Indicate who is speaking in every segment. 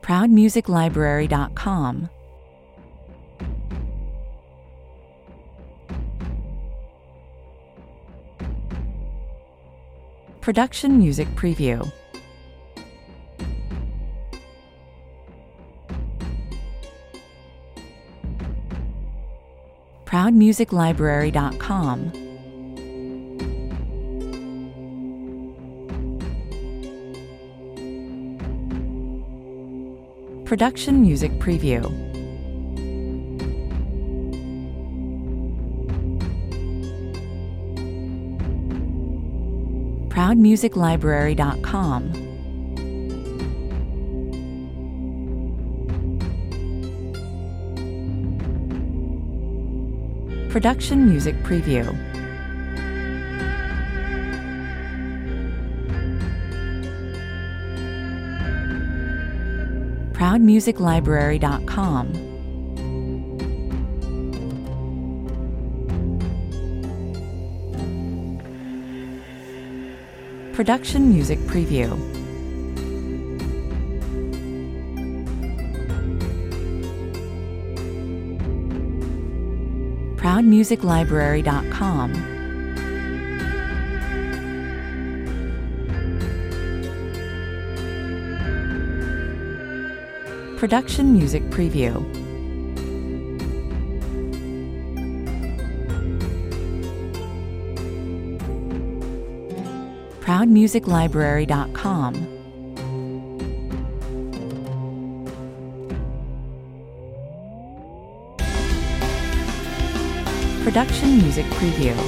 Speaker 1: ProudMusicLibrary.com. Production Music Preview. ProudMusicLibrary.com. Production Music Preview. ProudMusicLibrary.com. Production Music Preview. ProudMusicLibrary.com. Production Music Preview. ProudMusicLibrary.com. Production Music Preview. ProudMusicLibrary.com. Production Music Preview.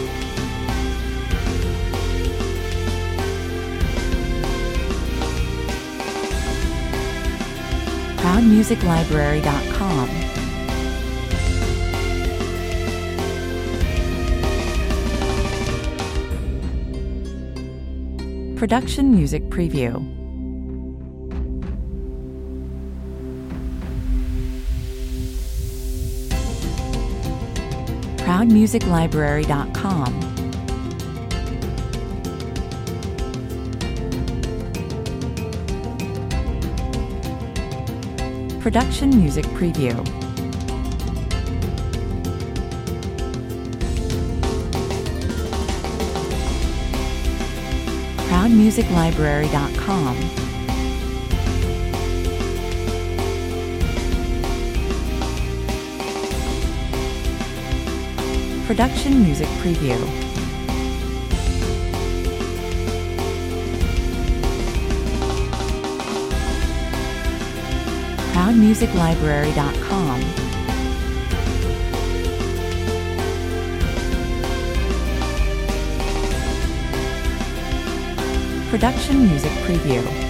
Speaker 1: ProudMusicLibrary.com. Production Music Preview. ProudMusicLibrary.com. Production Music Preview. ProudMusicLibrary.com. Production Music Preview. ProudMusicLibrary.com. Production Music Preview.